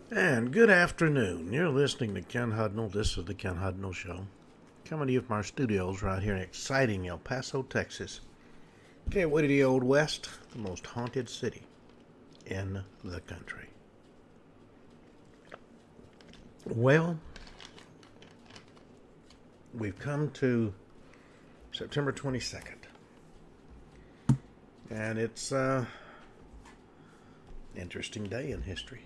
And good afternoon. You're listening to Ken Hudnall. This is the Ken Hudnall Show. Coming to you from our studios right here in exciting El Paso, Texas. Gateway to the Old West, the most haunted city in the country. Well, we've come to September 22nd. And it's an interesting day in history.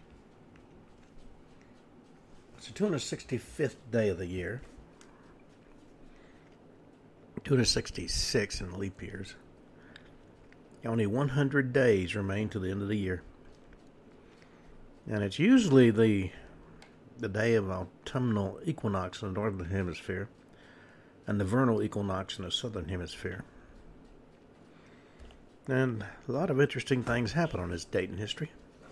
It's the 265th day of the year. 266 in leap years. Only 100 days remain to the end of the year. And it's usually the day of autumnal equinox in the northern hemisphere and the vernal equinox in the southern hemisphere. And a lot of interesting things happen on this date in history.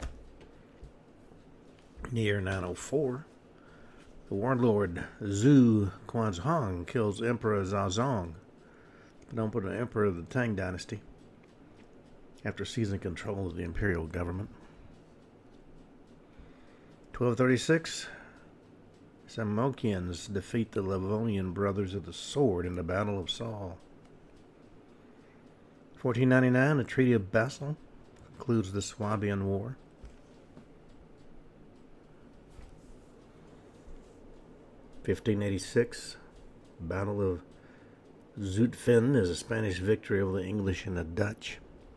In the year 904, the warlord Zhu Quanzhong kills Emperor Zhaozong, the emperor of the Tang dynasty, after seizing control of the imperial government. 1236, Samokians defeat the Livonian brothers of the sword in the Battle of Saul. 1499, the Treaty of Basel concludes the Swabian War. 1586, Battle of Zutphen is a Spanish victory over the English and the Dutch.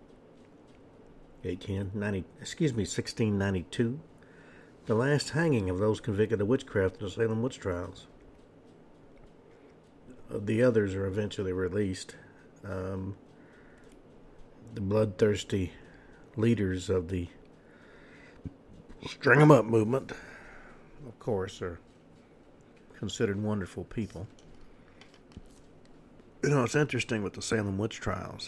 1692, the last hanging of those convicted of witchcraft in the Salem witch trials. The others are eventually released. The bloodthirsty leaders of the String 'em Up movement, of course, are considered wonderful people. You know, it's interesting with the Salem witch trials.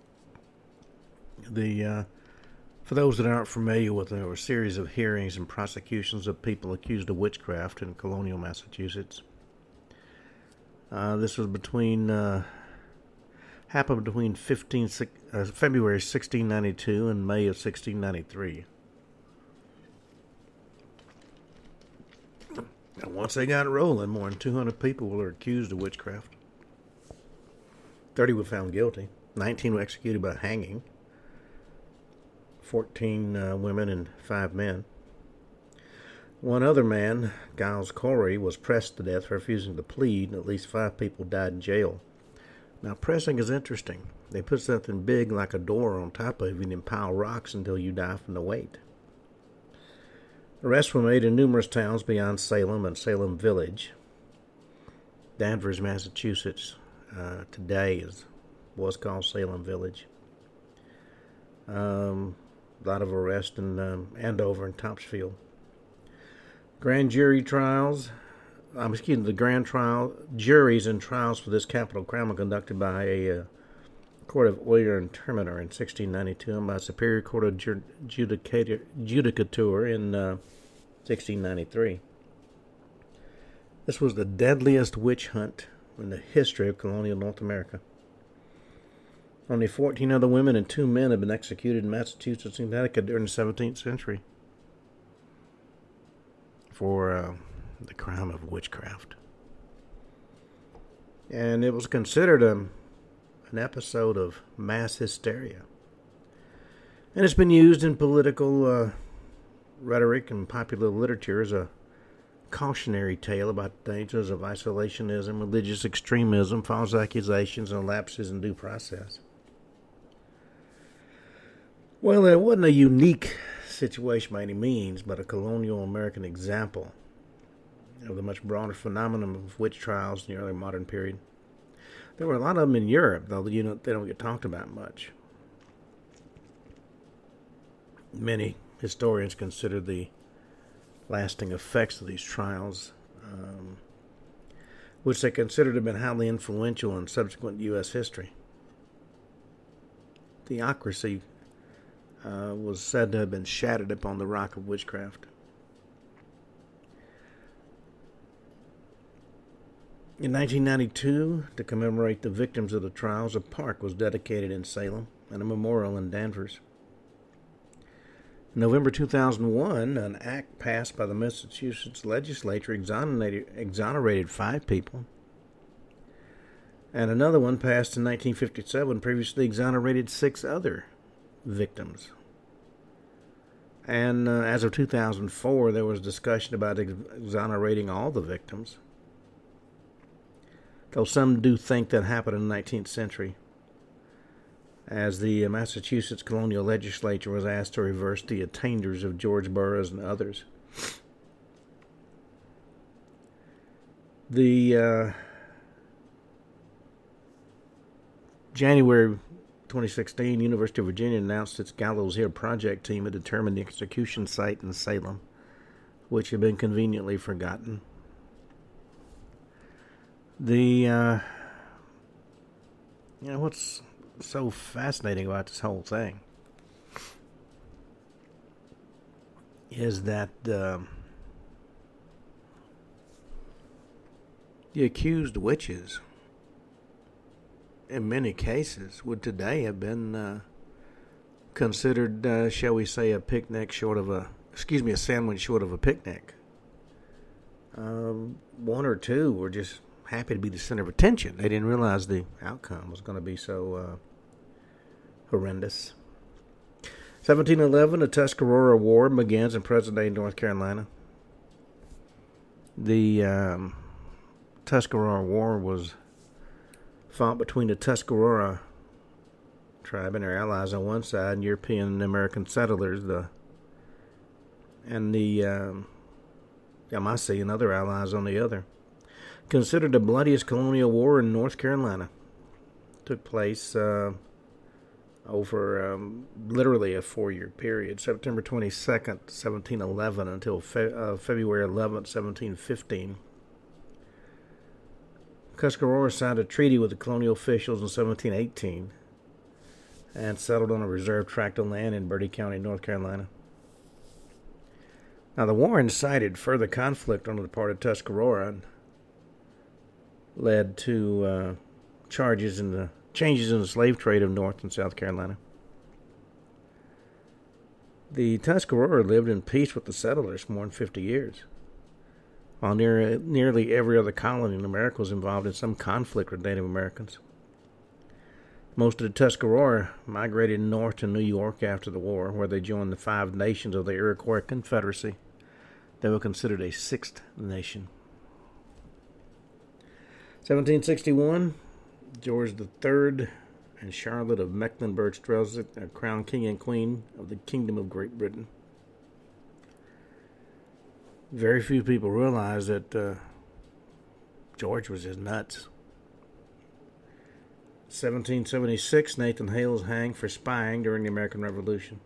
For those that aren't familiar with them, there were a series of hearings and prosecutions of people accused of witchcraft in colonial Massachusetts. This was happened between February 1692 and May of 1693. And once they got rolling, more than 200 people were accused of witchcraft. 30 were found guilty. 19 were executed by hanging. 14 women and 5 men. One other man, Giles Corey, was pressed to death for refusing to plead, and at least 5 people died in jail. Now, pressing is interesting. They put something big like a door on top of you and then pile rocks until you die from the weight. Arrests were made in numerous towns beyond Salem and Salem Village. Danvers, Massachusetts, today was called Salem Village. A lot of arrests in Andover and Topsfield. Grand jury trials. The grand trial juries and trials for this capital crime were conducted by a Court of Oyer and Terminer in 1692 and by a Superior Court of Judicature in 1693. This was the deadliest witch hunt in the history of colonial North America. Only 14 other women and 2 men have been executed in Massachusetts and Connecticut during the 17th century for the crime of witchcraft. And it was considered an episode of mass hysteria. And it's been used in political rhetoric and popular literature as a cautionary tale about the dangers of isolationism, religious extremism, false accusations, and lapses in due process. Well, it wasn't a unique situation by any means, but a colonial American example of the much broader phenomenon of witch trials in the early modern period. There were a lot of them in Europe, though they don't get talked about much. Many historians consider the lasting effects of these trials, which they consider to have been highly influential in subsequent U.S. history. Theocracy was said to have been shattered upon the rock of witchcraft. In 1992, to commemorate the victims of the trials, a park was dedicated in Salem and a memorial in Danvers. In November 2001, an act passed by the Massachusetts legislature exonerated 5 people. And another one passed in 1957 previously exonerated 6 other victims. And as of 2004, there was discussion about exonerating all the victims. Though some do think that happened in the 19th century, as the Massachusetts colonial legislature was asked to reverse the attainders of George Burroughs and others. The January 2016, University of Virginia announced its Gallows Hill project team had determined the execution site in Salem, which had been conveniently forgotten. What's so fascinating about this whole thing is that the accused witches, in many cases, would today have been considered, shall we say, a sandwich short of a picnic. One or two were just happy to be the center of attention. They didn't realize the outcome was going to be so horrendous. 1711, the Tuscarora War begins in present-day North Carolina. The Tuscarora War was fought between the Tuscarora tribe and their allies on one side, and European and American settlers, and the Yamasee and other allies on the other. Considered the bloodiest colonial war in North Carolina. Took place over literally a 4-year period, September 22nd, 1711 until February 11th, 1715. Tuscarora signed a treaty with the colonial officials in 1718 and settled on a reserved tract of land in Bertie County, North Carolina. Now, the war incited further conflict on the part of Tuscarora and led to changes in the slave trade of North and South Carolina. The Tuscarora lived in peace with the settlers for more than 50 years, while nearly every other colony in America was involved in some conflict with Native Americans. Most of the Tuscarora migrated north to New York after the war, where they joined the 5 nations of the Iroquois Confederacy. They were considered a 6th nation. 1761, George III and Charlotte of Mecklenburg-Strelitz, crowned king and queen of the Kingdom of Great Britain. Very few people realize that George was just nuts. 1776, Nathan Hale is hanged for spying during the American Revolution.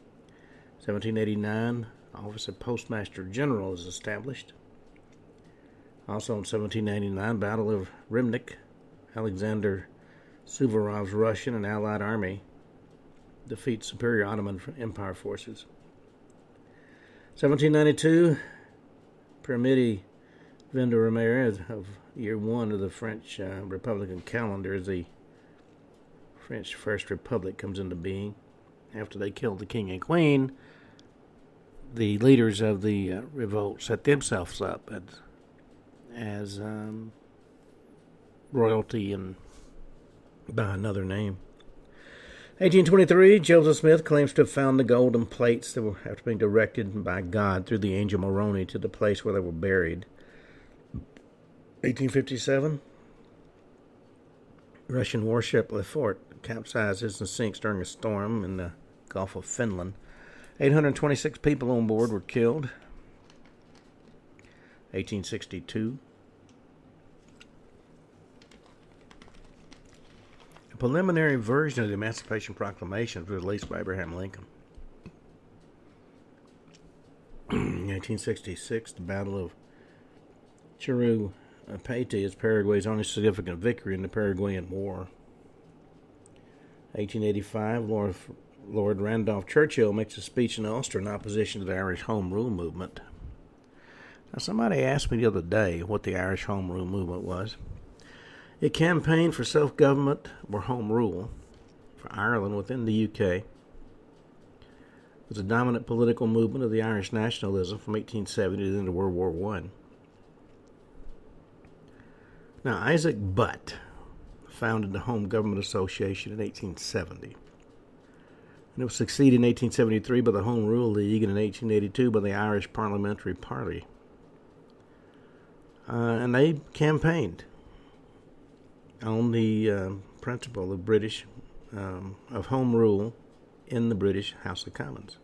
1789, Office of Postmaster General is established. Also in 1789, Battle of Rybnik, Alexander Suvorov's Russian and Allied army defeats superior Ottoman Empire forces. 1792, Permiti Vendémiaire of year 1 of the French Republican calendar, as the French First Republic comes into being. After they killed the king and queen, the leaders of the revolt set themselves up as royalty and by another name. 1823, Joseph Smith claims to have found the golden plates that were after being directed by God through the angel Moroni to the place where they were buried. 1857, Russian warship Lefort capsizes and sinks during a storm in the Gulf of Finland. 826 people on board were killed. 1862, a preliminary version of the Emancipation Proclamation was released by Abraham Lincoln. 1866, the Battle of Chirupete is Paraguay's only significant victory in the Paraguayan War. 1885, Lord Randolph Churchill makes a speech in Ulster in opposition to the Irish Home Rule movement. Now, somebody asked me the other day what the Irish Home Rule movement was. It campaigned for self-government or home rule for Ireland within the UK, was a dominant political movement of the Irish nationalism from 1870 to the end of World War I. Now, Isaac Butt founded the Home Government Association in 1870. And it was succeeded in 1873 by the Home Rule League and in 1882 by the Irish Parliamentary Party. And they campaigned on the principle of of Home Rule in the British House of Commons.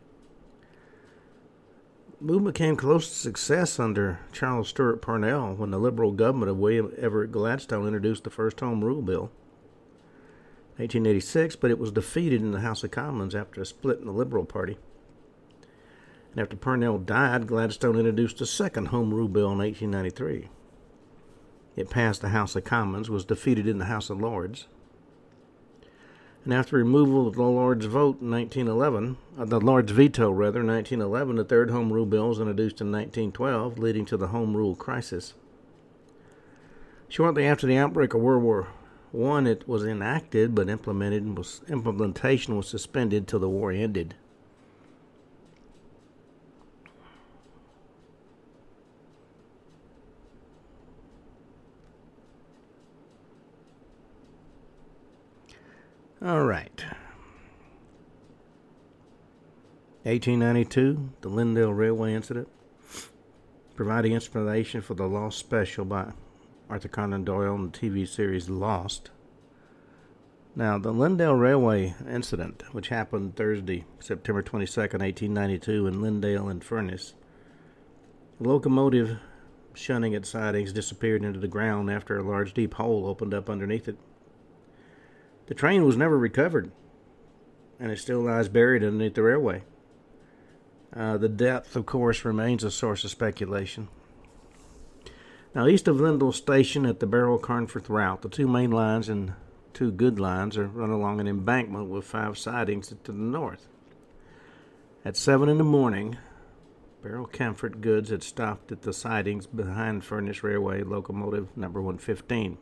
The movement came close to success under Charles Stewart Parnell when the Liberal government of William Everett Gladstone introduced the first Home Rule Bill in 1886, but it was defeated in the House of Commons after a split in the Liberal Party. And after Parnell died, Gladstone introduced a second Home Rule Bill in 1893. It passed the House of Commons, was defeated in the House of Lords, and after removal of the Lords' vote in 1911, the Lords' veto, rather, in 1911, the third Home Rule Bill was introduced in 1912, leading to the Home Rule crisis. Shortly after the outbreak of World War I, it was enacted, but implementation was suspended till the war ended. All right. 1892, the Lindale Railway incident, providing inspiration for the Lost special by Arthur Conan Doyle in the TV series Lost. Now, the Lindale Railway incident, which happened Thursday, September 22nd, 1892, in Lindale and Furness, the locomotive shunning its sidings disappeared into the ground after a large deep hole opened up underneath it. The train was never recovered, and it still lies buried underneath the railway. The depth, of course, remains a source of speculation. Now, east of Lindale Station at the Barrow-Carnforth route, the two main lines and two good lines are run along an embankment with 5 sidings to the north. At 7 in the morning, Barrow-Carnforth goods had stopped at the sidings behind Furness Railway locomotive number 115.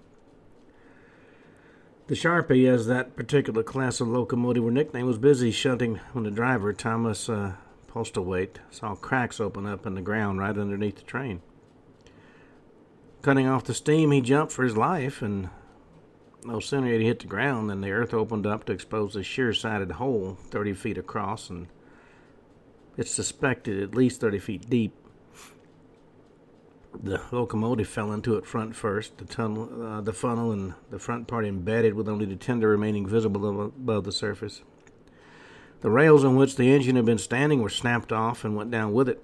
The Sharpie, as that particular class of locomotive were nicknamed, was busy shunting when the driver, Thomas Postlethwaite, saw cracks open up in the ground right underneath the train. Cutting off the steam, he jumped for his life, and no sooner had he hit the ground than the earth opened up to expose a sheer-sided hole 30 feet across, and it's suspected at least 30 feet deep. The locomotive fell into it front first, the funnel and the front part embedded with only the tender remaining visible above the surface. The rails on which the engine had been standing were snapped off and went down with it.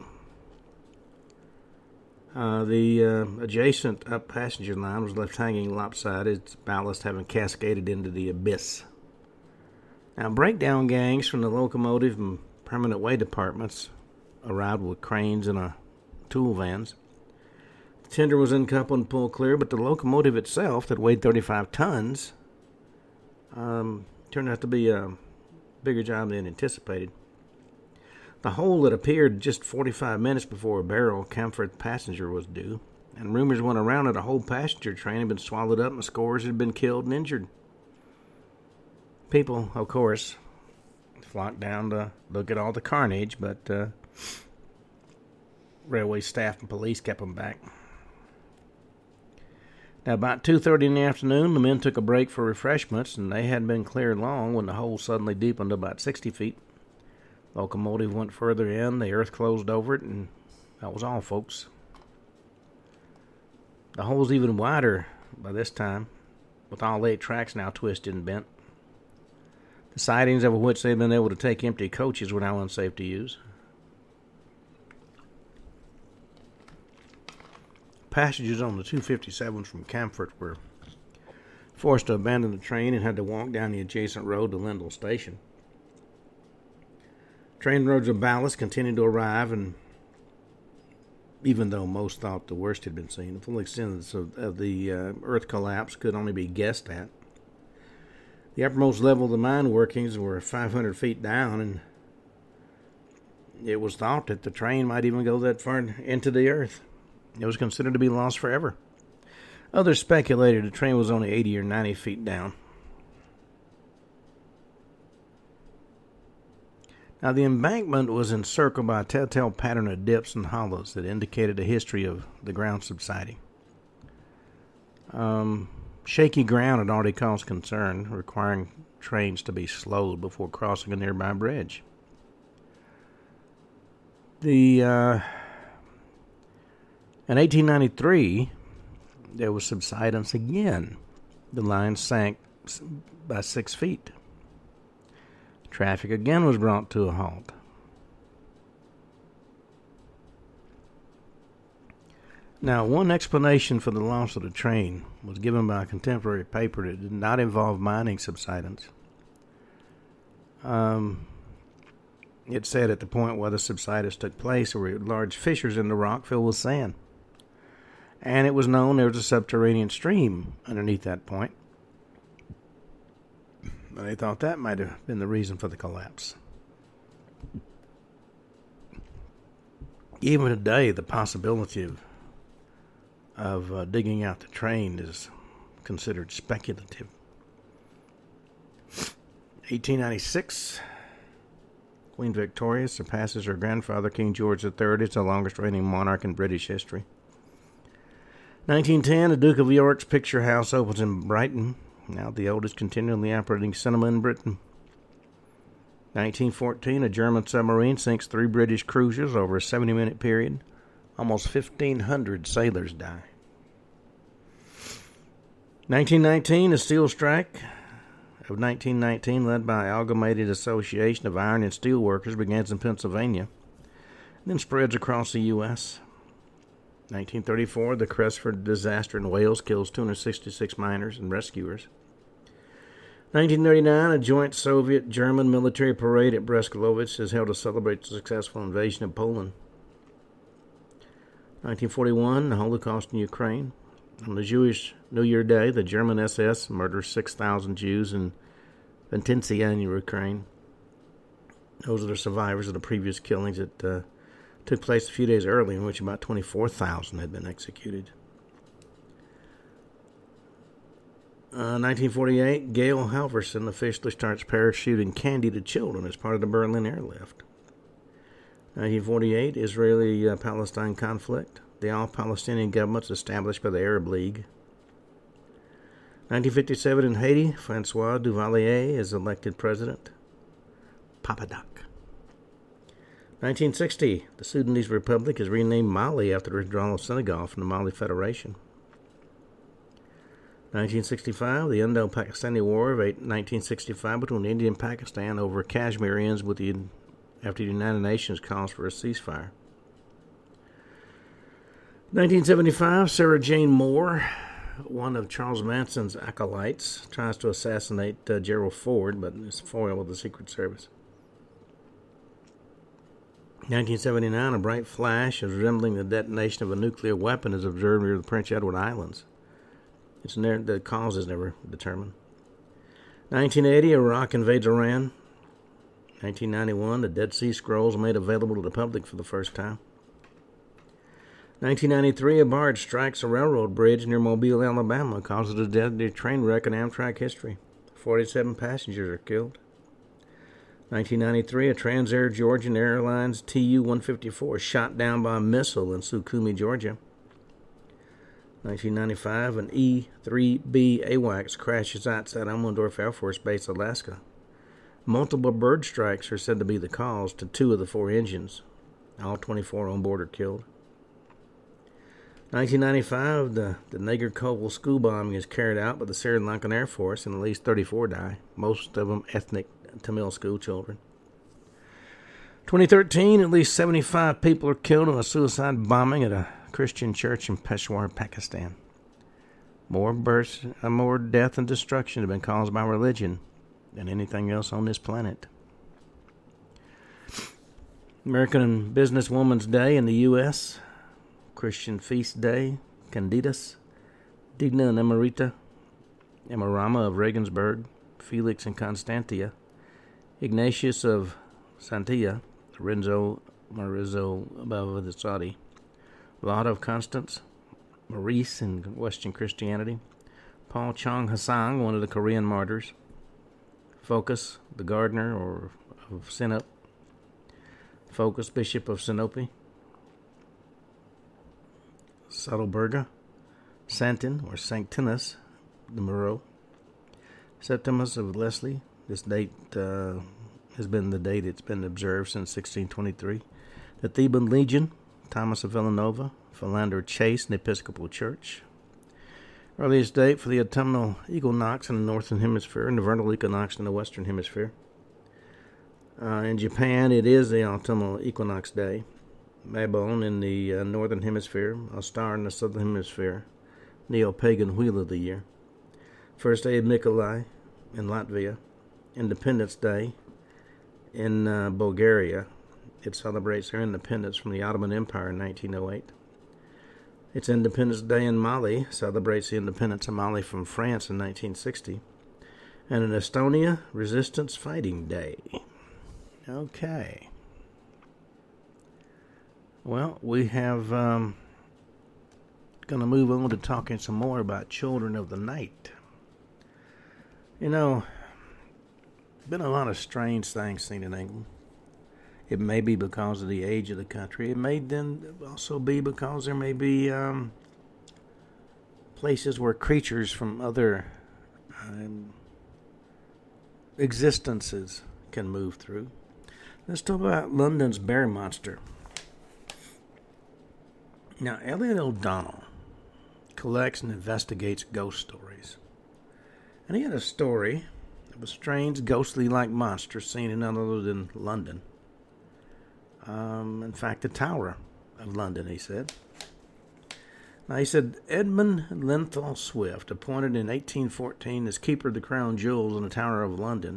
The adjacent up passenger line was left hanging lopsided, its ballast having cascaded into the abyss. Now, breakdown gangs from the locomotive and permanent way departments arrived with cranes and tool vans. The tender was uncoupled and pulled clear, but the locomotive itself, that weighed 35 tons, turned out to be a bigger job than anticipated. The hole that appeared just 45 minutes before a Barrow-Carnforth passenger was due, and rumors went around that a whole passenger train had been swallowed up and scores had been killed and injured. People, of course, flocked down to look at all the carnage, but railway staff and police kept them back. Now, about 2:30 in the afternoon, the men took a break for refreshments, and they hadn't been cleared long when the hole suddenly deepened to about 60 feet. Locomotive went further in, the earth closed over it, and that was all, folks. The hole's even wider by this time, with all 8 tracks now twisted and bent. The sidings over which they'd been able to take empty coaches were now unsafe to use. Passengers on the 257s from Carnforth were forced to abandon the train and had to walk down the adjacent road to Lindale Station. Train loads of ballast continued to arrive, and even though most thought the worst had been seen, the full extent of the earth collapse could only be guessed at. The uppermost level of the mine workings were 500 feet down, and it was thought that the train might even go that far into the earth. It was considered to be lost forever. Others speculated the train was only 80 or 90 feet down. Now, the embankment was encircled by a telltale pattern of dips and hollows that indicated a history of the ground subsiding. Shaky ground had already caused concern, requiring trains to be slowed before crossing a nearby bridge. In 1893, there was subsidence again. The line sank by 6 feet. Traffic again was brought to a halt. Now, one explanation for the loss of the train was given by a contemporary paper that did not involve mining subsidence. It said at the point where the subsidence took place, there were large fissures in the rock filled with sand. And it was known there was a subterranean stream underneath that point. And they thought that might have been the reason for the collapse. Even today, the possibility of digging out the train is considered speculative. 1896, Queen Victoria surpasses her grandfather, King George III, as the longest reigning monarch in British history. 1910, the Duke of York's Picture House opens in Brighton, now the oldest continually operating cinema in Britain. 1914, a German submarine sinks 3 British cruisers over a 70-minute period. Almost 1,500 sailors die. 1919, the steel strike of 1919, led by Amalgamated Association of Iron and Steel Workers, begins in Pennsylvania, then spreads across the U.S. 1934, the Cresford disaster in Wales kills 266 miners and rescuers. 1939, a joint Soviet-German military parade at Brest-Litovsk is held to celebrate the successful invasion of Poland. 1941, the Holocaust in Ukraine. On the Jewish New Year Day, the German SS murders 6,000 Jews in Vinnytsia in Ukraine. Those are the survivors of the previous killings that took place a few days earlier, in which about 24,000 had been executed. 1948, Gail Halvorson officially starts parachuting candy to children as part of the Berlin airlift. 1948, Israeli-Palestine conflict. The all-Palestinian government is established by the Arab League. 1957, in Haiti, Francois Duvalier is elected president. Papa Doc. 1960, the Sudanese Republic is renamed Mali after the withdrawal of Senegal from the Mali Federation. 1965, the Indo-Pakistani War of 1965 between India and Pakistan over Kashmir ends after the United Nations calls for a ceasefire. 1975, Sarah Jane Moore, one of Charles Manson's acolytes, tries to assassinate Gerald Ford, but is foiled with the Secret Service. 1979, a bright flash resembling the detonation of a nuclear weapon is observed near the Prince Edward Islands. The cause is never determined. 1980, Iraq invades Iran. 1991, the Dead Sea Scrolls made available to the public for the first time. 1993, a barge strikes a railroad bridge near Mobile, Alabama, causes a deadly train wreck in Amtrak history. 47 passengers are killed. 1993, a Transair Georgian Airlines Tu-154 shot down by a missile in Sukhumi, Georgia. 1995, an E-3B AWACS crashes outside Elmendorf Air Force Base, Alaska. Multiple bird strikes are said to be the cause to 2 of the 4 engines. All 24 on board are killed. 1995, the Nagercoil school bombing is carried out by the Sri Lankan Air Force, and at least 34 die, most of them ethnic Tamil school children. 2013, at least 75 people are killed in a suicide bombing at a Christian church in Peshawar, Pakistan. More death and destruction have been caused by religion than anything else on this planet. American Businesswoman's Day in the U.S., Christian Feast Day, Candidus, Digna and Emerita, Emerama of Regensburg, Felix and Constantia, Ignatius of Santia, Renzo Marizzo Bavazzati, Laud of Constance, Maurice in Western Christianity, Paul Chung Hasang, one of the Korean martyrs, Focus, the gardener of Sinup, Focus, Bishop of Sinope. Saddleberga, Santin, or Sanctinus de Moreau. Septimus of Leslie. This date has been the date it's been observed since 1623. The Theban Legion, Thomas of Villanova. Philander Chase in the Episcopal Church. Earliest date for the autumnal equinox in the northern hemisphere and the vernal equinox in the western hemisphere. In Japan, it is the autumnal equinox day. Mabon in the northern hemisphere, Ostar in the southern hemisphere, neo-pagan wheel of the year. First day of Nikolai in Latvia. Independence Day in Bulgaria. It celebrates their independence from the Ottoman Empire in 1908. It's Independence Day in Mali, celebrates the independence of Mali from France in 1960. And in Estonia, Resistance Fighting Day. Okay. Well, we have going to move on to talking some more about Children of the Night. You know, been a lot of strange things seen in England. It may be because of the age of the country. It may then also be because there may be places where creatures from other existences can move through. Let's talk about London's bear monster. Now, Elliot O'Donnell collects and investigates ghost stories. And he had a story of a strange, ghostly-like monster seen in none other than London. In fact, the Tower of London, he said. Now, he said, Edmund Lenthal Swift, appointed in 1814 as Keeper of the Crown Jewels in the Tower of London,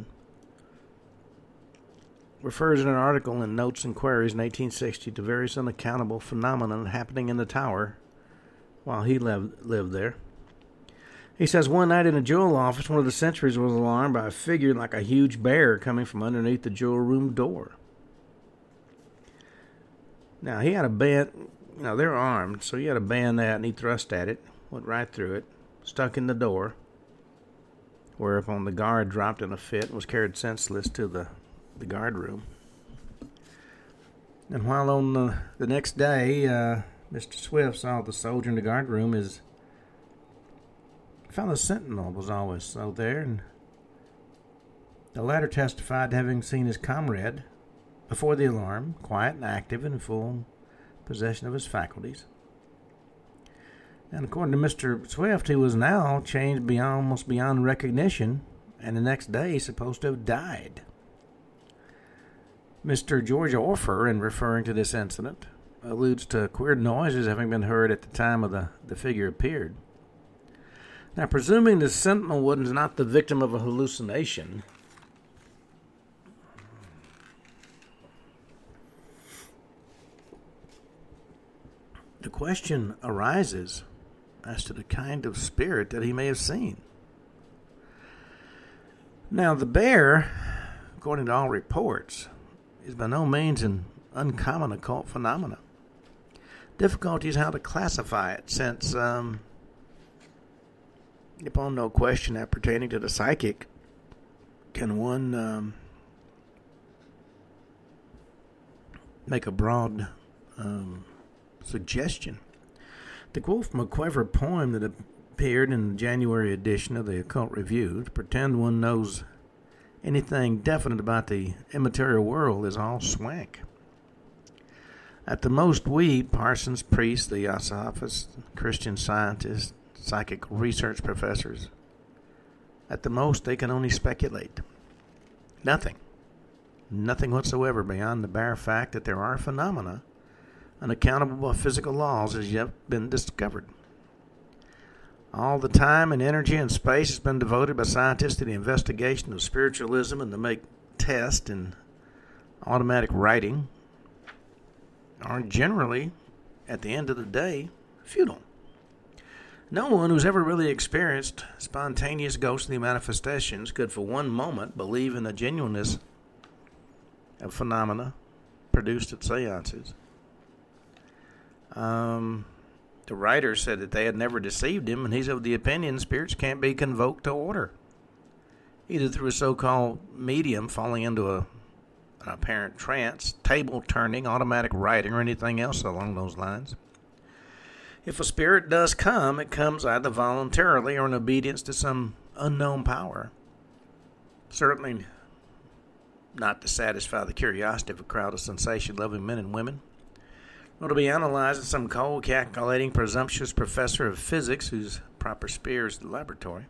refers in an article in Notes and Queries in 1860 to various unaccountable phenomena happening in the tower while he lived there. He says, one night in a jewel office, one of the sentries was alarmed by a figure like a huge bear coming from underneath the jewel room door. Now, he had a band, they're armed, so he had a bayonet, and he thrust at it, went right through it, stuck in the door, whereupon the guard dropped in a fit and was carried senseless to the guard room. And while on the next day, Mr. Swift saw the soldier in the guard room, his fellow sentinel was always so there, and the latter testified to having seen his comrade before the alarm, quiet and active and in full possession of his faculties. And according to Mr. Swift, he was now changed almost beyond recognition, and the next day he's supposed to have died. Mr. George Orfer, in referring to this incident, alludes to queer noises having been heard at the time of the figure appeared. Now, presuming the sentinel was not the victim of a hallucination, the question arises as to the kind of spirit that he may have seen. Now, the bear, according to all reports, is by no means an uncommon occult phenomena. Difficulty is how to classify it, since, upon no question appertaining to the psychic, can one make a broad suggestion. To quote from a clever poem that appeared in the January edition of the Occult Review, to pretend one knows anything definite about the immaterial world is all swank. At the most, we, parsons, priests, theosophists, Christian scientists, psychic research professors, at the most they can only speculate. Nothing whatsoever beyond the bare fact that there are phenomena unaccountable by physical laws has yet been discovered. All the time and energy and space has been devoted by scientists to the investigation of spiritualism and to make tests and automatic writing are generally, at the end of the day, futile. No one who's ever really experienced spontaneous ghostly manifestations could for one moment believe in the genuineness of phenomena produced at seances. The writer said that they had never deceived him, and he's of the opinion spirits can't be convoked to order, either through a so-called medium falling into a an apparent trance, table turning, automatic writing, or anything else along those lines. If a spirit does come, it comes either voluntarily or in obedience to some unknown power. Certainly not to satisfy the curiosity of a crowd of sensation-loving men and women, nor to be analyzed as some cold, calculating, presumptuous professor of physics whose proper sphere is the laboratory.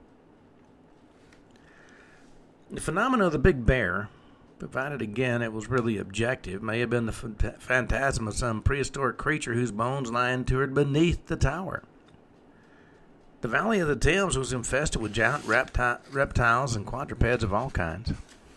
The phenomenon of the Big Bear, provided again it was really objective, may have been the phantasm of some prehistoric creature whose bones lie interred beneath the tower. The valley of the Thames was infested with giant reptiles and quadrupeds of all kinds.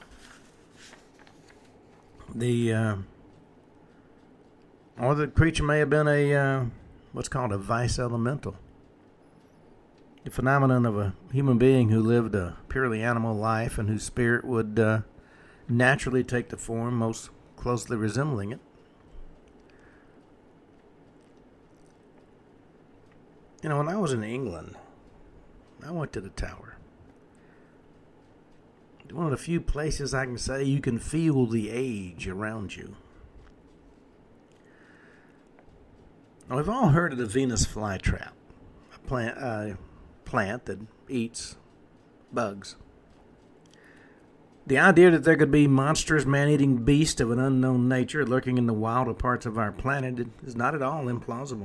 Or the creature may have been what's called a vice elemental. The phenomenon of a human being who lived a purely animal life and whose spirit would naturally take the form most closely resembling it. You know, when I was in England, I went to the tower. One of the few places I can say you can feel the age around you. Now, we've all heard of the Venus flytrap, a plant that eats bugs. The idea that there could be monstrous man-eating beasts of an unknown nature lurking in the wilder parts of our planet is not at all implausible.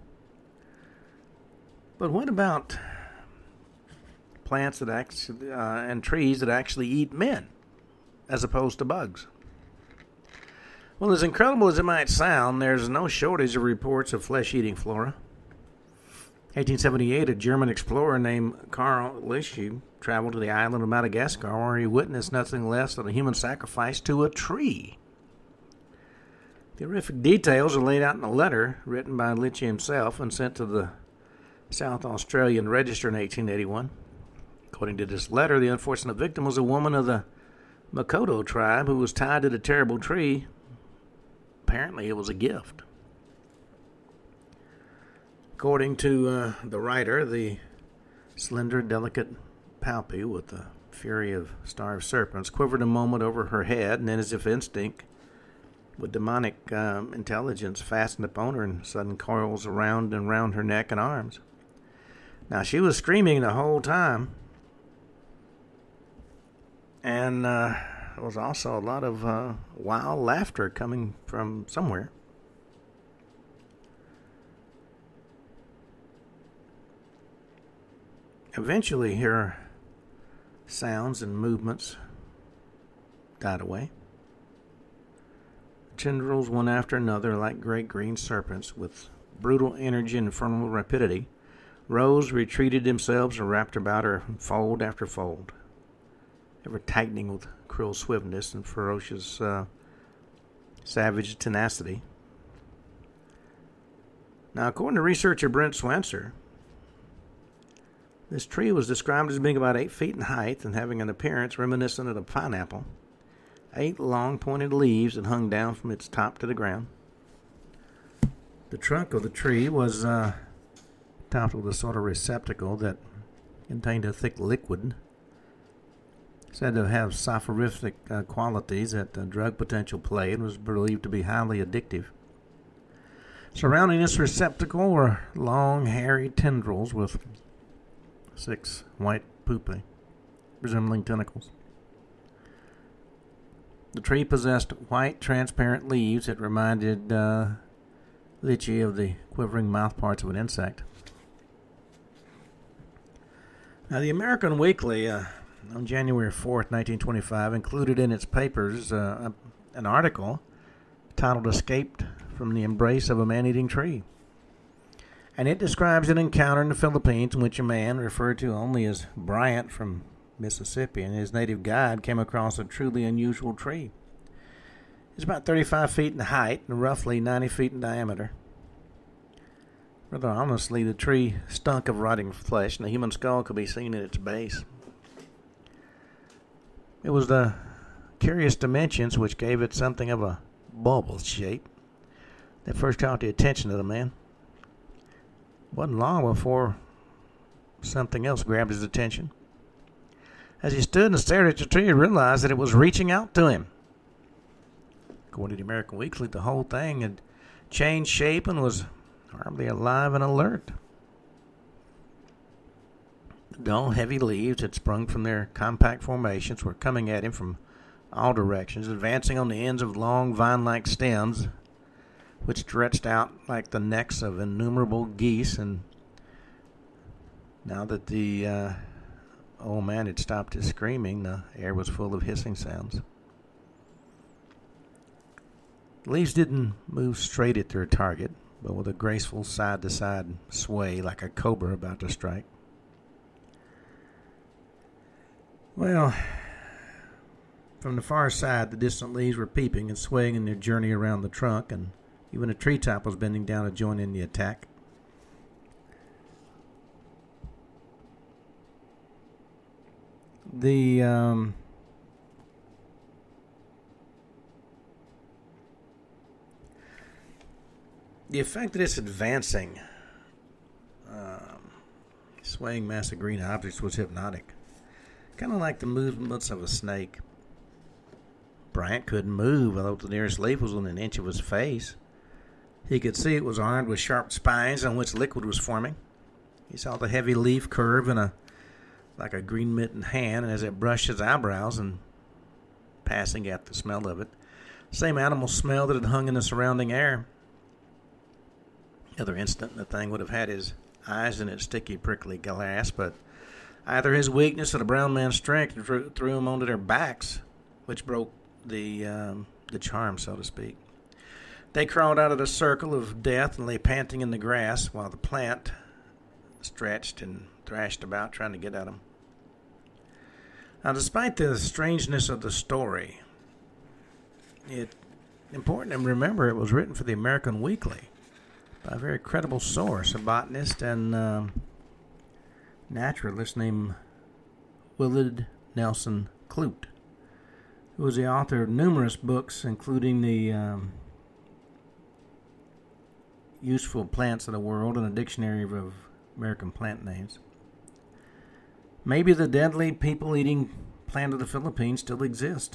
But what about plants that actually and trees that actually eat men, as opposed to bugs? Well, as incredible as it might sound, there's no shortage of reports of flesh-eating flora. 1878, a German explorer named Karl Lischy traveled to the island of Madagascar, where he witnessed nothing less than a human sacrifice to a tree. The horrific details are laid out in a letter written by Lischy himself and sent to the South Australian Register in 1881. According to this letter, the unfortunate victim was a woman of the Makoto tribe who was tied to the terrible tree. Apparently, it was a gift. According to the writer, the slender, delicate palpi with the fury of starved serpents quivered a moment over her head, and then, as if instinct, with demonic intelligence, fastened upon her in sudden coils around and round her neck and arms. Now, she was screaming the whole time, and there was also a lot of wild laughter coming from somewhere. Eventually, her sounds and movements died away. Tendrils, one after another, like great green serpents, with brutal energy and infernal rapidity, rose, retreated themselves, and wrapped about her fold after fold, ever tightening with cruel swiftness and ferocious, savage tenacity. Now, according to researcher Brent Swenser, this tree was described as being about 8 feet in height and having an appearance reminiscent of a pineapple. 8 long pointed leaves that hung down from its top to the ground. The trunk of the tree was topped with a sort of receptacle that contained a thick liquid said to have soporific qualities that drug potential play and was believed to be highly addictive. Surrounding this receptacle were long, hairy tendrils with 6 white pupae, resembling tentacles. The tree possessed white, transparent leaves that reminded Lischy of the quivering mouthparts of an insect. Now, the American Weekly, on January 4th, 1925, included in its papers an article titled "Escaped from the Embrace of a Man-Eating Tree." And it describes an encounter in the Philippines in which a man, referred to only as Bryant from Mississippi, and his native guide came across a truly unusual tree. It's about 35 feet in height and roughly 90 feet in diameter. Rather honestly, the tree stunk of rotting flesh, and a human skull could be seen at its base. It was the curious dimensions which gave it something of a bubble shape that first caught the attention of the man. It wasn't long before something else grabbed his attention. As he stood and stared at the tree, he realized that it was reaching out to him. According to the American Weekly, the whole thing had changed shape and was hardly alive and alert. The dull, heavy leaves had sprung from their compact formations were coming at him from all directions, advancing on the ends of long vine-like stems, which stretched out like the necks of innumerable geese. And now that the old man had stopped his screaming, the air was full of hissing sounds. The leaves didn't move straight at their target, but with a graceful side-to-side sway like a cobra about to strike. Well, from the far side, the distant leaves were peeping and swaying in their journey around the trunk, and even a treetop was bending down to join in the attack. The effect of this advancing, swaying mass of green objects was hypnotic, kind of like the movements of a snake. Bryant couldn't move, although the nearest leaf was within an inch of his face. He could see it was armed with sharp spines on which liquid was forming. He saw the heavy leaf curve like a green mittened hand, and as it brushed his eyebrows and passing at the smell of it, same animal smell that had hung in the surrounding air. Other instant, the thing would have had his eyes in its sticky, prickly glass, but either his weakness or the brown man's strength threw him onto their backs, which broke the charm, so to speak. They crawled out of the circle of death and lay panting in the grass while the plant stretched and thrashed about trying to get at them. Now, despite the strangeness of the story, it's important to remember it was written for the American Weekly by a very credible source, a botanist and naturalist named Willard Nelson Clute, who was the author of numerous books, including the Useful Plants of the World and a Dictionary of American Plant Names. Maybe the deadly people-eating plant of the Philippines still exists,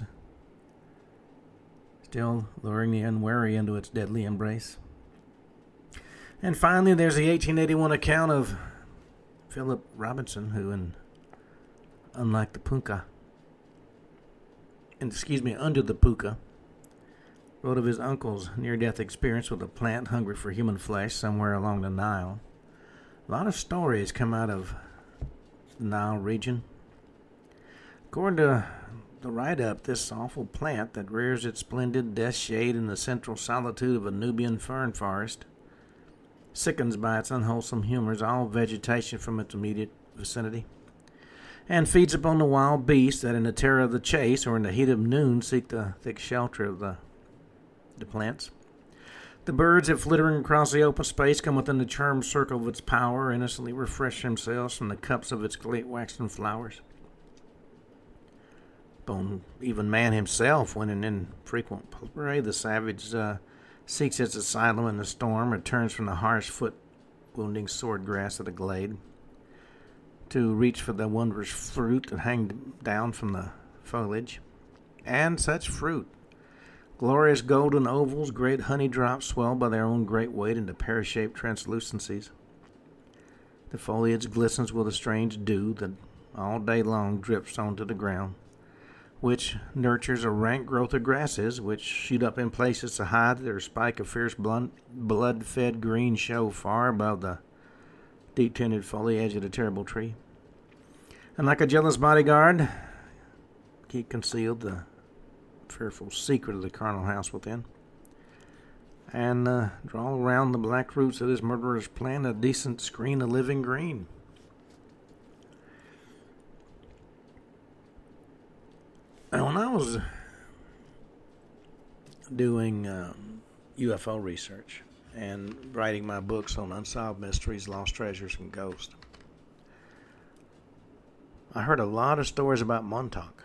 still luring the unwary into its deadly embrace. And finally, there's the 1881 account of Philip Robinson, who, unlike the Punka, under the Puka, wrote of his uncle's near-death experience with a plant hungry for human flesh somewhere along the Nile. A lot of stories come out of the Nile region. According to the write-up, this awful plant that rears its splendid death shade in the central solitude of a Nubian fern forest sickens by its unwholesome humors all vegetation from its immediate vicinity, and feeds upon the wild beasts that in the terror of the chase or in the heat of noon seek the thick shelter of the plants. The birds that flittering across the open space come within the charmed circle of its power, innocently refresh themselves from the cups of its great waxen flowers. Even man himself, when in infrequent prey, the savage seeks its asylum in the storm, returns from the harsh foot-wounding sword grass of the glade to reach for the wondrous fruit that hang down from the foliage. And such fruit, glorious golden ovals, great honey drops swelled by their own great weight into pear-shaped translucencies. The foliage glistens with a strange dew that all day long drips onto the ground, which nurtures a rank growth of grasses, which shoot up in places to hide their spike of fierce blood-fed green show far above the deep-tinted foliage of the terrible tree. And like a jealous bodyguard, keep concealed the fearful secret of the carnal house within, and draw around the black roots of this murderous plant a decent screen of living green. Now, when I was doing UFO research and writing my books on unsolved mysteries, lost treasures, and ghosts, I heard a lot of stories about Montauk.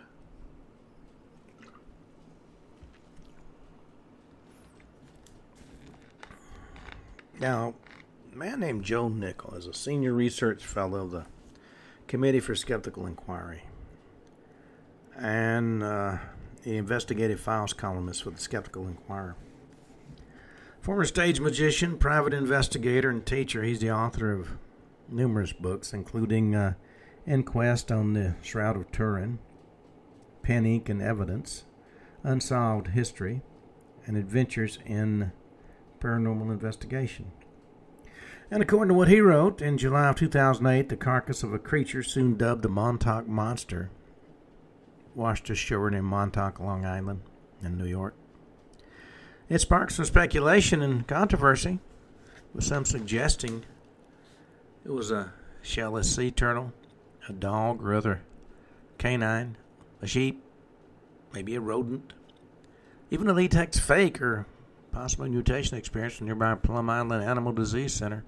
Now, a man named Joe Nickell is a senior research fellow of the Committee for Skeptical Inquiry. And the investigative files columnist for the Skeptical Inquirer. Former stage magician, private investigator, and teacher, he's the author of numerous books, including Inquest on the Shroud of Turin, Pen, Ink, and Evidence, Unsolved History, and Adventures in Paranormal Investigation. And according to what he wrote, in July of 2008, the carcass of a creature soon dubbed the Montauk Monster washed ashore in Montauk, Long Island, in New York. It sparked some speculation and controversy, with some suggesting it was a shellless sea turtle, a dog or other canine, a sheep, maybe a rodent, even a latex fake or possibly mutation experience from nearby Plum Island Animal Disease Center.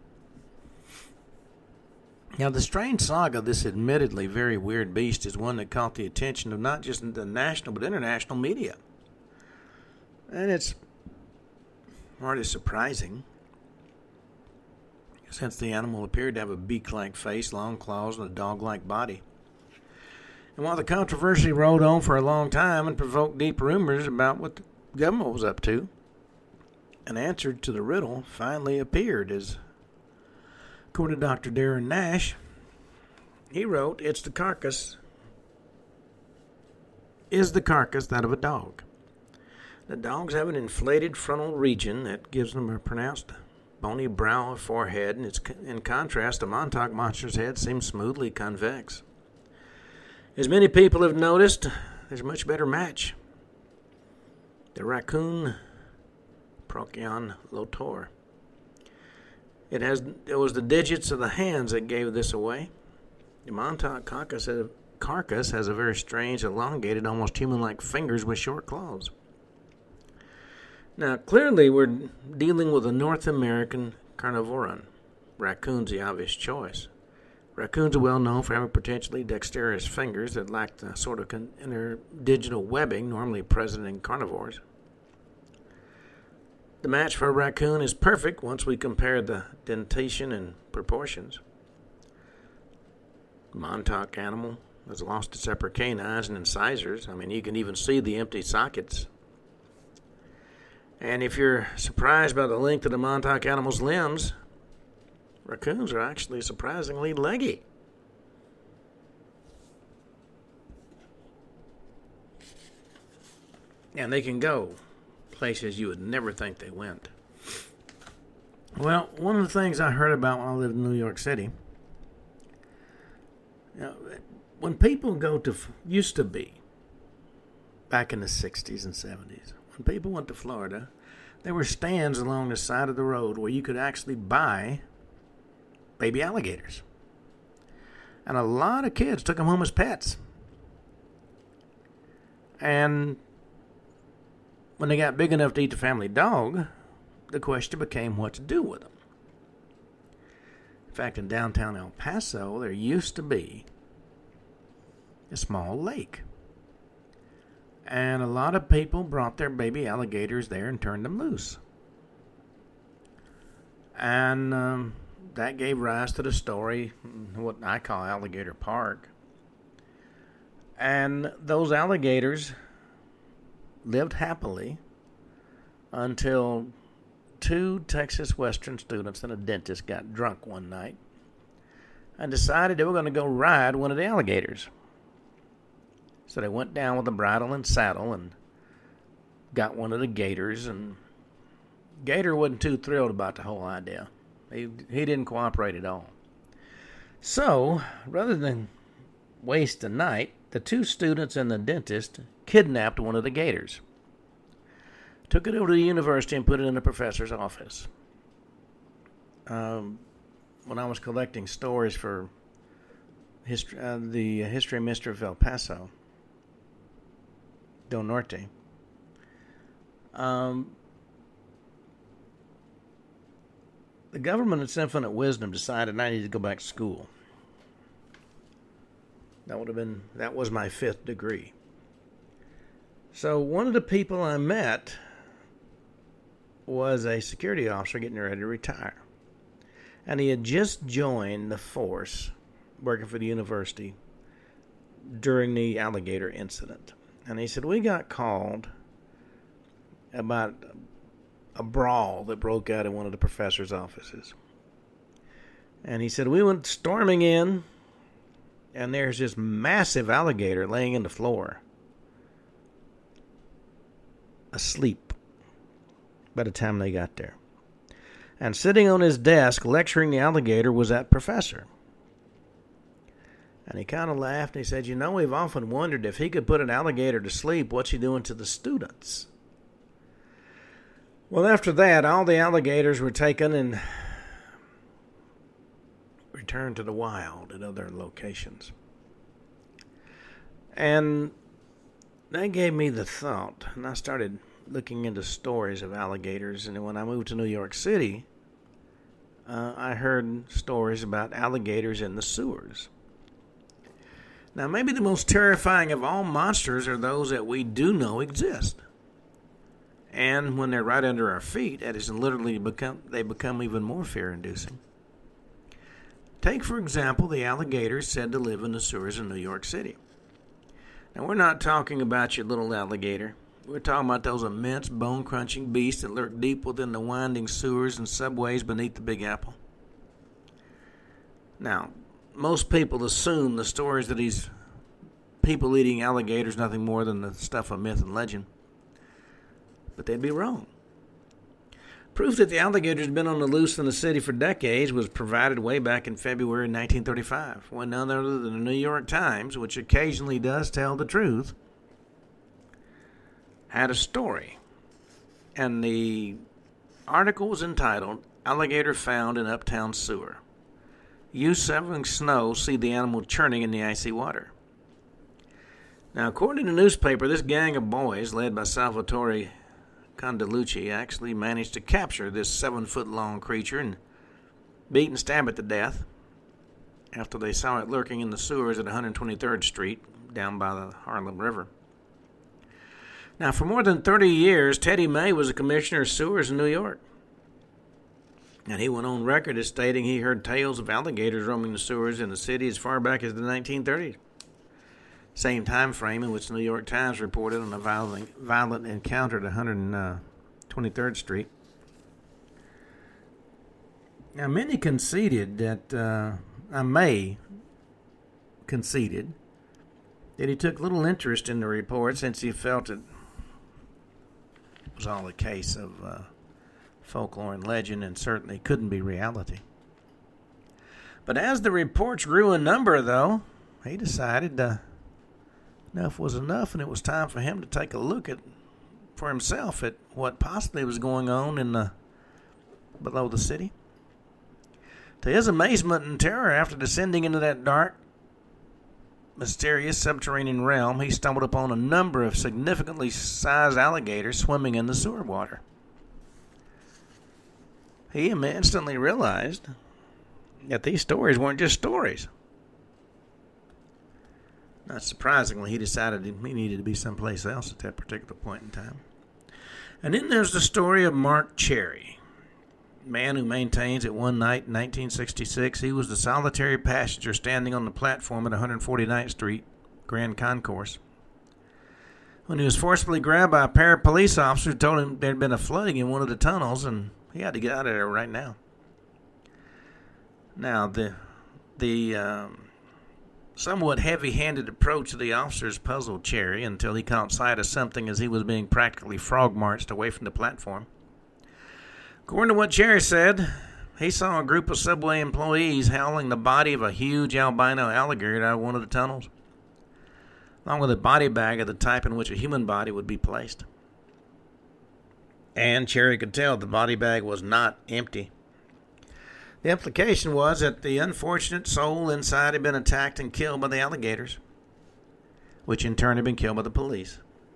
Now, the strange saga of this admittedly very weird beast is one that caught the attention of not just the national but international media. And it's hardly surprising, since the animal appeared to have a beak-like face, long claws, and a dog-like body. And while the controversy rolled on for a long time and provoked deep rumors about what the government was up to, an answer to the riddle finally appeared, as according to Dr. Darren Nash, he wrote, Is the carcass that of a dog? The dogs have an inflated frontal region that gives them a pronounced bony brow or forehead, and in contrast, the Montauk Monster's head seems smoothly convex. As many people have noticed, there's a much better match. The raccoon Procyon lotor. It was the digits of the hands that gave this away. The Montauk carcass has a very strange, elongated, almost human-like fingers with short claws. Now, clearly we're dealing with a North American carnivoran. Raccoon's the obvious choice. Raccoons are well known for having potentially dexterous fingers that lack the sort of interdigital webbing normally present in carnivores. The match for a raccoon is perfect once we compare the dentition and proportions. The Montauk animal has lost its upper canines and incisors. I mean, you can even see the empty sockets. And if you're surprised by the length of the Montauk animal's limbs, raccoons are actually surprisingly leggy. And they can go places you would never think they went. Well, one of the things I heard about when I lived in New York City, when people used to be, back in the 60s and 70s, when people went to Florida, there were stands along the side of the road where you could actually buy baby alligators. And a lot of kids took them home as pets. And when they got big enough to eat the family dog, the question became what to do with them. In fact, in downtown El Paso, there used to be a small lake. And a lot of people brought their baby alligators there and turned them loose. And that gave rise to the story, what I call Alligator Park. And those alligators lived happily until two Texas Western students and a dentist got drunk one night and decided they were going to go ride one of the alligators. So they went down with a bridle and saddle and got one of the gators, and Gator wasn't too thrilled about the whole idea. He didn't cooperate at all. So, rather than waste the night, the two students and the dentist kidnapped one of the gators, took it over to the university and put it in the professor's office. When I was collecting stories for the History and Mystery of El Paso, Del Norte, the government in its infinite wisdom decided I needed to go back to school. That was my 5th degree. So one of the people I met was a security officer getting ready to retire. And he had just joined the force working for the university during the alligator incident. And he said, we got called about a brawl that broke out in one of the professor's offices. And he said, we went storming in, and there's this massive alligator laying in the floor, asleep by the time they got there. And sitting on his desk lecturing the alligator was that professor. And he kind of laughed and he said, we've often wondered if he could put an alligator to sleep, what's he doing to the students? Well, after that, all the alligators were taken and returned to the wild at other locations. And that gave me the thought, and I started looking into stories of alligators. And when I moved to New York City, I heard stories about alligators in the sewers. Now, maybe the most terrifying of all monsters are those that we do know exist. And when they're right under our feet, that is literally they become even more fear-inducing. Take, for example, the alligators said to live in the sewers in New York City. Now, we're not talking about your little alligator. We're talking about those immense bone-crunching beasts that lurk deep within the winding sewers and subways beneath the Big Apple. Now, most people assume the stories of these people eating alligators nothing more than the stuff of myth and legend. But they'd be wrong. Proof that the alligators had been on the loose in the city for decades was provided way back in February 1935, when none other than the New York Times, which occasionally does tell the truth, had a story. And the article was entitled, Alligator Found in Uptown Sewer. You shoveling snow see the animal churning in the icy water. Now, according to the newspaper, this gang of boys, led by Salvatore Condalucci, actually managed to capture this 7-foot-long creature and beat and stab it to death after they saw it lurking in the sewers at 123rd Street, down by the Harlem River. Now, for more than 30 years, Teddy May was the commissioner of sewers in New York. And he went on record as stating he heard tales of alligators roaming the sewers in the city as far back as the 1930s. Same time frame in which the New York Times reported on a violent encounter at 123rd Street. Now, many conceded that, May conceded that he took little interest in the report since he felt it was all a case of folklore and legend and certainly couldn't be reality. But as the reports grew in number, though, he decided enough was enough, and it was time for him to take a look for himself at what possibly was going on below the city. To his amazement and terror, after descending into that dark, mysterious subterranean realm, he stumbled upon a number of significantly sized alligators swimming in the sewer water. He instantly realized that these stories weren't just stories. Not surprisingly, he decided he needed to be someplace else at that particular point in time. And then there's the story of Mark Cherry, a man who maintains that one night in 1966 he was the solitary passenger standing on the platform at 149th Street, Grand Concourse, when he was forcibly grabbed by a pair of police officers who told him there had been a flooding in one of the tunnels and he had to get out of there right now. Now, the somewhat heavy-handed approach of the officers puzzled Cherry until he caught sight of something as he was being practically frog-marched away from the platform. According to what Cherry said, he saw a group of subway employees hauling the body of a huge albino alligator out of one of the tunnels, along with a body bag of the type in which a human body would be placed. And Cherry could tell the body bag was not empty. The implication was that the unfortunate soul inside had been attacked and killed by the alligators, which in turn had been killed by the police.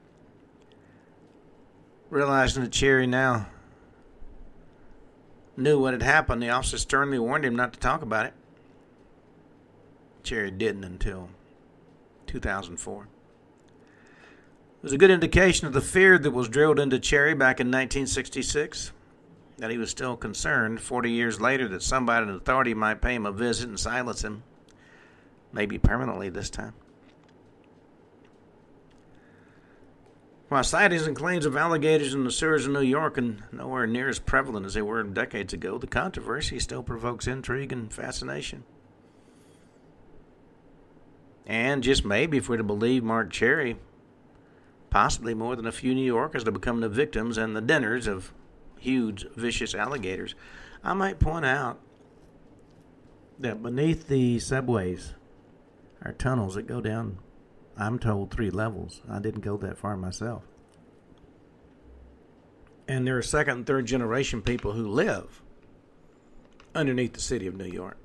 Realizing that Cherry now knew what had happened, the officer sternly warned him not to talk about it. Cherry didn't until 2004. It was a good indication of the fear that was drilled into Cherry back in 1966, that he was still concerned 40 years later that somebody in authority might pay him a visit and silence him, maybe permanently this time. While sightings and claims of alligators in the sewers of New York are nowhere near as prevalent as they were decades ago, the controversy still provokes intrigue and fascination. And just maybe, if we're to believe Mark Cherry, possibly more than a few New Yorkers have become the victims and the dinners of huge, vicious alligators. I might point out that beneath the subways are tunnels that go down, I'm told, 3 levels. I didn't go that far myself. And there are second and third generation people who live underneath the city of New York.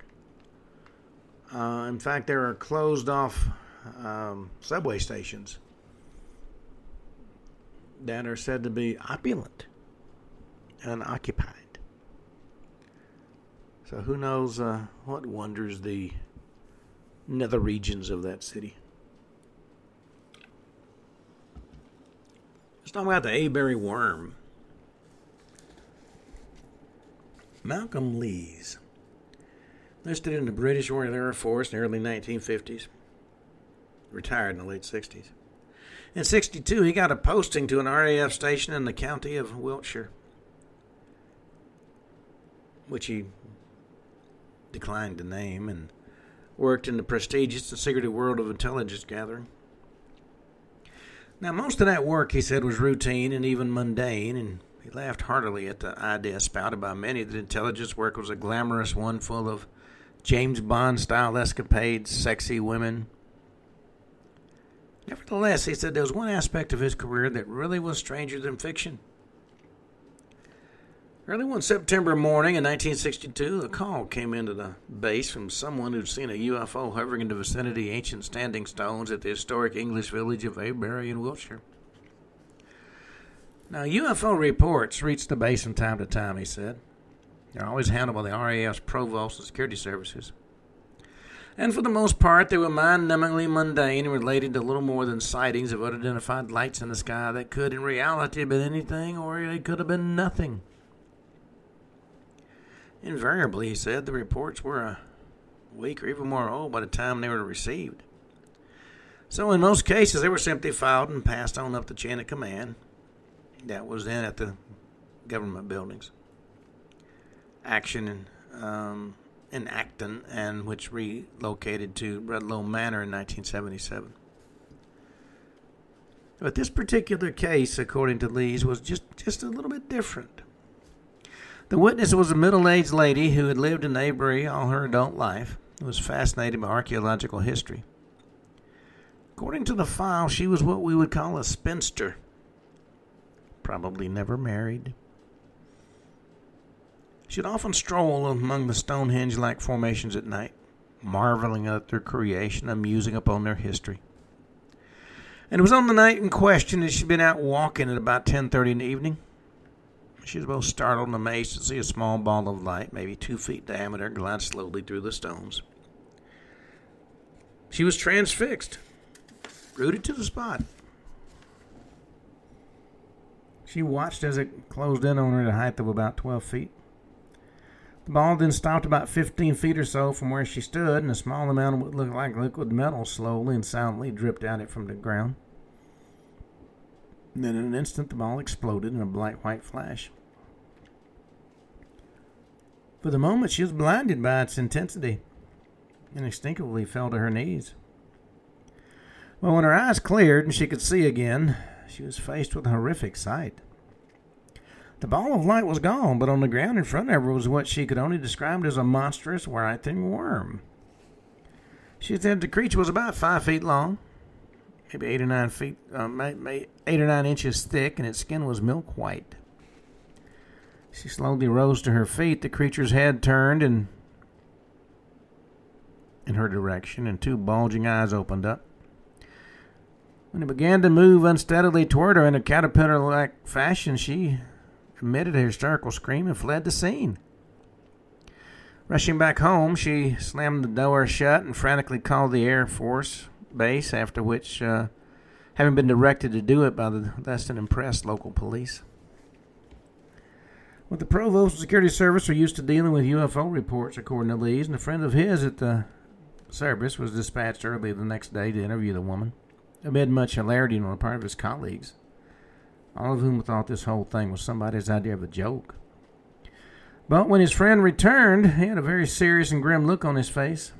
In fact, there are closed off subway stations that are said to be opulent and occupied. So who knows what wonders the nether regions of that city. Let's talk about the Avebury worm. Malcolm Lees, enlisted in the British Royal Air Force in the early 1950s, retired in the late 60s. In 62, he got a posting to an RAF station in the county of Wiltshire, which he declined to name, and worked in the prestigious and secretive world of intelligence gathering. Now, most of that work, he said, was routine and even mundane, and he laughed heartily at the idea spouted by many that intelligence work was a glamorous one full of James Bond-style escapades, sexy women. Nevertheless, he said there was one aspect of his career that really was stranger than fiction. Early one September morning in 1962, a call came into the base from someone who'd seen a UFO hovering in the vicinity of ancient standing stones at the historic English village of Avebury in Wiltshire. Now, UFO reports reach the base from time to time, he said. They're always handled by the RAF's provost and security services. And for the most part, they were mind-numbingly mundane and related to little more than sightings of unidentified lights in the sky that could, in reality, have been anything, or they could have been nothing. Invariably, he said, the reports were a week or even more old by the time they were received. So in most cases, they were simply filed and passed on up the chain of command. That was then at the government buildings. Action in Acton, and which relocated to Redlow Manor in 1977. But this particular case, according to Lees, was just a little bit different. The witness was a middle-aged lady who had lived in Avebury all her adult life and was fascinated by archaeological history. According to the file, she was what we would call a spinster. Probably never married. She'd often stroll among the Stonehenge-like formations at night, marveling at their creation and musing upon their history. And it was on the night in question that she'd been out walking at about 10:30 in the evening. She was both startled and amazed to see a small ball of light, maybe 2 feet diameter, glide slowly through the stones. She was transfixed, rooted to the spot. She watched as it closed in on her at a height of about 12 feet. The ball then stopped about 15 feet or so from where she stood, and a small amount of what looked like liquid metal slowly and silently dripped out from the ground. And then in an instant, the ball exploded in a bright white flash. For the moment, she was blinded by its intensity and instinctively fell to her knees. Well, when her eyes cleared and she could see again, she was faced with a horrific sight. The ball of light was gone, but on the ground in front of her was what she could only describe as a monstrous, writhing worm. She said the creature was about 5 feet long, maybe 8 or 9 feet, 8 or 9 inches thick, and its skin was milk white. She slowly rose to her feet. The creature's head turned in her direction, and 2 bulging eyes opened up. When it began to move unsteadily toward her in a caterpillar-like fashion, she emitted a hysterical scream and fled the scene. Rushing back home, she slammed the door shut and frantically called the Air Force base, after which, having been directed to do it by the less than impressed local police. Well, the Provost Security Service were used to dealing with UFO reports, according to Lees, and a friend of his at the service was dispatched early the next day to interview the woman, amid much hilarity on the part of his colleagues. all of whom thought this whole thing was somebody's idea of a joke. But when his friend returned, he had a very serious and grim look on his face.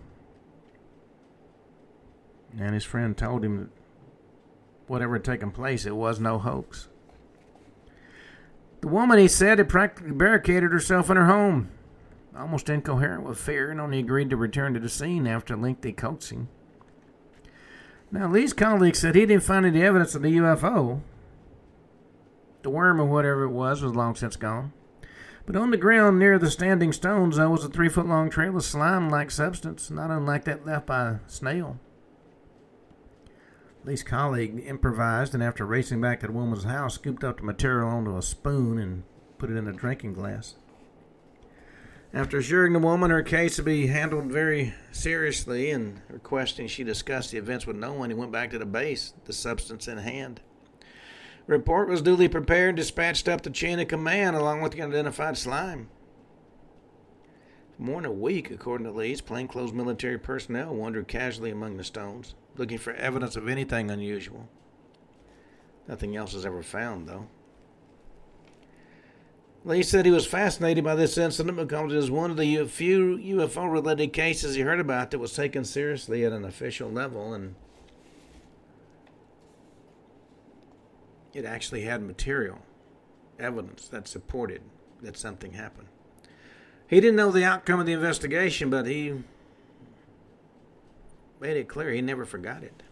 And his friend told him that whatever had taken place, it was no hoax. The woman, he said, had practically barricaded herself in her home, almost incoherent with fear, and only agreed to return to the scene after lengthy coaxing. Now, Lee's colleague said he didn't find any evidence of the UFO. The worm or whatever it was long since gone. But on the ground near the standing stones, there was a 3-foot-long trail of slime-like substance, not unlike that left by a snail. Lee's colleague improvised, and after racing back to the woman's house, scooped up the material onto a spoon and put it in a drinking glass. After assuring the woman her case to be handled very seriously and requesting she discuss the events with no one, he went back to the base, the substance in hand. The report was duly prepared and dispatched up the chain of command along with the unidentified slime. For more than a week, according to Lee's, plainclothes military personnel wandered casually among the stones, looking for evidence of anything unusual. Nothing else was ever found, though. Lee said he was fascinated by this incident because it was one of the few UFO-related cases he heard about that was taken seriously at an official level, and it actually had material, evidence that supported that something happened. He didn't know the outcome of the investigation, but he made it clear he never forgot it.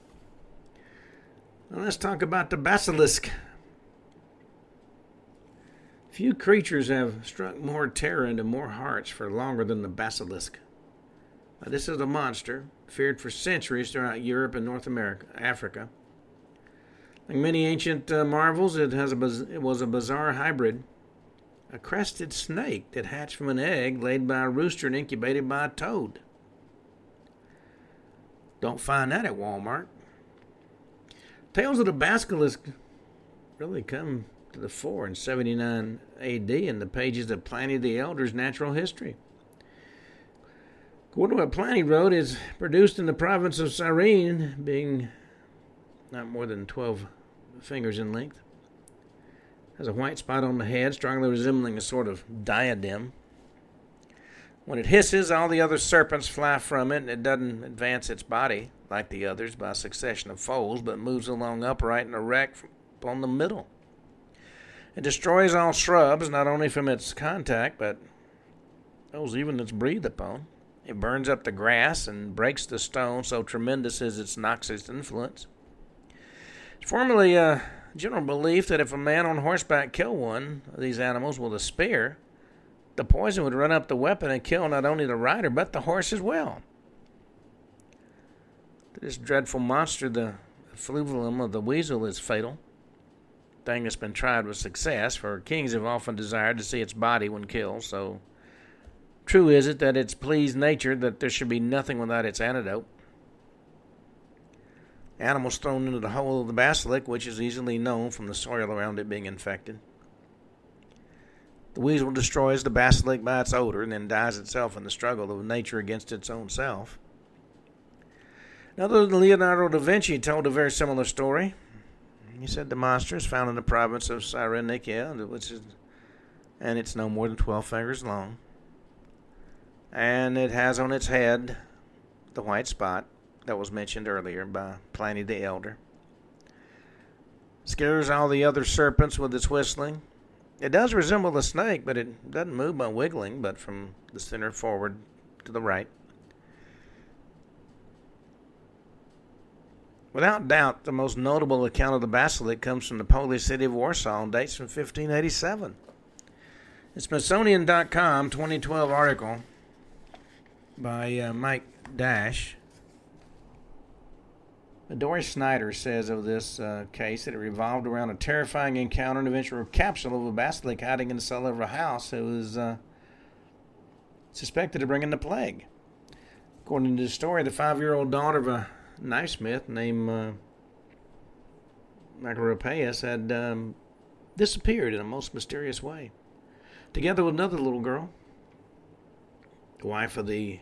Now let's talk about the basilisk. Few creatures have struck more terror into more hearts for longer than the basilisk. Now, this is a monster feared for centuries throughout Europe and North America, Africa. Like many ancient marvels, it was a bizarre hybrid. A crested snake that hatched from an egg laid by a rooster and incubated by a toad. Don't find that at Walmart. Tales of the basilisk really come to the fore in 79 AD in the pages of Pliny the Elder's Natural History. According to what Pliny wrote, is produced in the province of Cyrene, being not more than 12 fingers in length. Has a white spot on the head, strongly resembling a sort of diadem. When it hisses, all the other serpents fly from it, and it doesn't advance its body, like the others, by a succession of folds, but moves along upright and erect upon the middle. It destroys all shrubs, not only from its contact, but those even that's breathed upon. It burns up the grass and breaks the stone, so tremendous is its noxious influence. It's formerly a general belief that if a man on horseback killed one of these animals with a spear, the poison would run up the weapon and kill not only the rider, but the horse as well. To this dreadful monster, the effluvium of the weasel is fatal. Thing that's been tried with success, for kings have often desired to see its body when killed, so true is it that it's pleased nature that there should be nothing without its antidote. Animals thrown into the hole of the basilisk, which is easily known from the soil around it being infected. The weasel destroys the basilisk by its odor and then dies itself in the struggle of nature against its own self. Another Leonardo da Vinci told a very similar story. He said the monster is found in the province of Cyrenaica, and it's no more than 12 fingers long. And it has on its head the white spot that was mentioned earlier by Pliny the Elder. Scares all the other serpents with its whistling. It does resemble a snake, but it doesn't move by wiggling, but from the center forward to the right. Without doubt, the most notable account of the basilisk comes from the Polish city of Warsaw and dates from 1587. The Smithsonian.com 2012 article by Mike Dash. Doris Snyder says of this case that it revolved around a terrifying encounter and eventual capsule of a basilisk hiding in the cellar of a house that was suspected of bringing the plague. According to the story, the 5-year-old daughter of a knifesmith named Macropaeus had disappeared in a most mysterious way, together with another little girl, the wife of the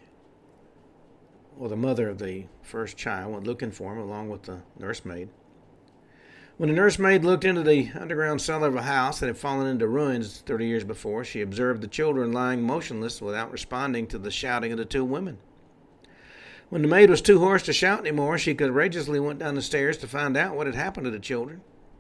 mother of the first child, went looking for him along with the nursemaid. When a nursemaid looked into the underground cellar of a house that had fallen into ruins 30 years before, she observed the children lying motionless without responding to the shouting of the two women. When the maid was too hoarse to shout anymore, she courageously went down the stairs to find out what had happened to the children.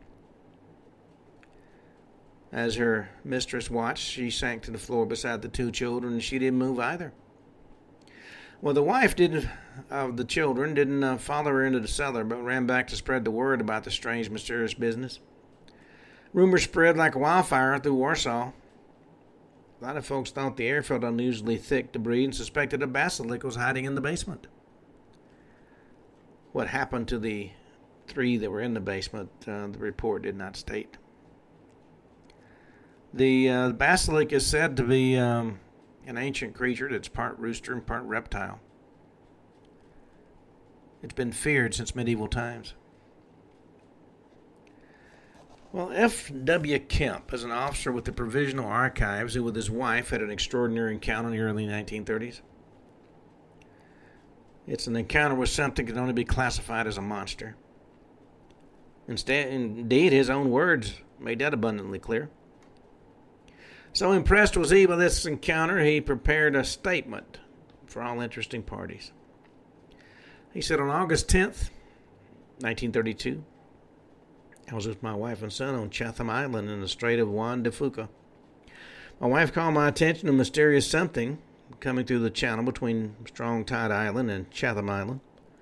As her mistress watched, she sank to the floor beside the two children, and she didn't move either. Well, the wife of the children didn't follow her into the cellar, but ran back to spread the word about the strange, mysterious business. Rumors spread like wildfire through Warsaw. A lot of folks thought the air felt unusually thick to breathe and suspected a basilisk was hiding in the basement. What happened to the 3 that were in the basement, the report did not state. The basilisk is said to be an ancient creature that's part rooster and part reptile. It's been feared since medieval times. Well, F.W. Kemp is an officer with the Provisional Archives who, with his wife, had an extraordinary encounter in the early 1930s. It's an encounter with something that can only be classified as a monster. Indeed, his own words made that abundantly clear. So impressed was he by this encounter, he prepared a statement for all interesting parties. He said, on August 10th, 1932, I was with my wife and son on Chatham Island in the Strait of Juan de Fuca. My wife called my attention to a mysterious something coming through the channel between Strong Tide Island and Chatham Island.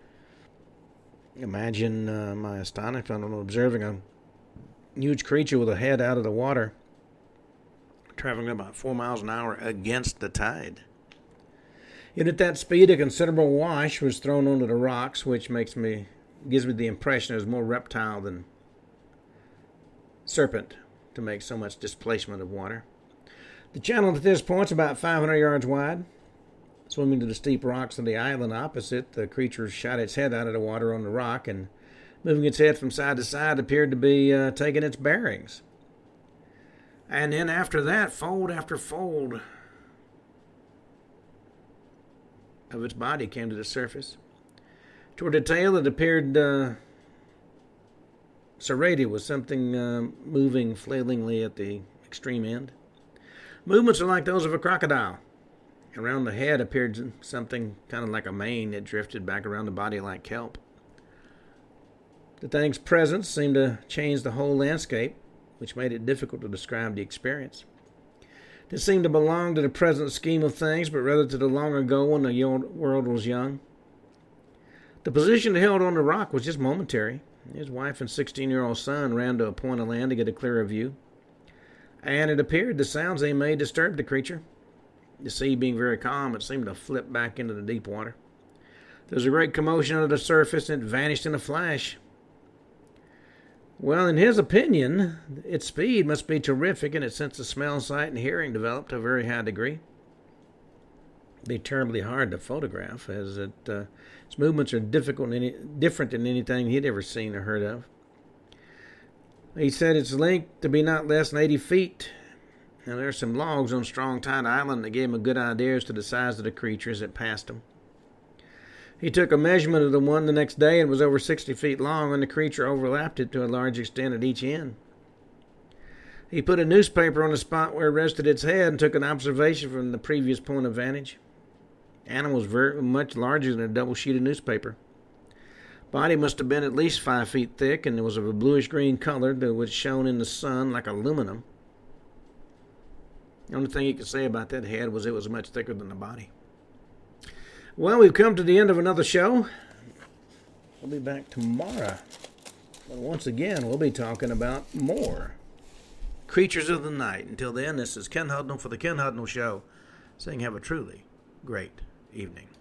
Imagine my astonishment on observing a huge creature with a head out of the water, traveling about 4 miles an hour against the tide. Yet at that speed, a considerable wash was thrown onto the rocks, which gives me the impression it was more reptile than serpent to make so much displacement of water. The channel at this point is about 500 yards wide. Swimming to the steep rocks of the island opposite, the creature shot its head out of the water on the rock and, moving its head from side to side, appeared to be taking its bearings. And then after that, fold after fold of its body came to the surface. Toward the tail, it appeared serrated with something moving flailingly at the extreme end. Movements are like those of a crocodile. Around the head appeared something kind of like a mane that drifted back around the body like kelp. The thing's presence seemed to change the whole landscape, which made it difficult to describe the experience. It seemed to belong to the present scheme of things, but rather to the long ago when the world was young. The position it held on the rock was just momentary. His wife and 16-year-old son ran to a point of land to get a clearer view, and it appeared the sounds they made disturbed the creature. The sea being very calm, it seemed to flip back into the deep water. There was a great commotion under the surface, and it vanished in a flash. Well, in his opinion, its speed must be terrific, and its sense of smell, sight, and hearing developed to a very high degree. It'd be terribly hard to photograph, as its movements are different than anything he'd ever seen or heard of. He said its length to be not less than 80 feet. Now, there are some logs on Strong Tide Island that gave him a good idea as to the size of the creature as it passed him. He took a measurement of the one the next day and it was over 60 feet long, and the creature overlapped it to a large extent at each end. He put a newspaper on the spot where it rested its head and took an observation from the previous point of vantage. The animal was very much larger than a double sheet of newspaper. Body must have been at least 5 feet thick, and it was of a bluish-green color that was shown in the sun like aluminum. The only thing he could say about that head was it was much thicker than the body. Well, we've come to the end of another show. We'll be back tomorrow. But once again, we'll be talking about more creatures of the night. Until then, this is Ken Hudnall for the Ken Hudnall Show, saying have a truly great evening.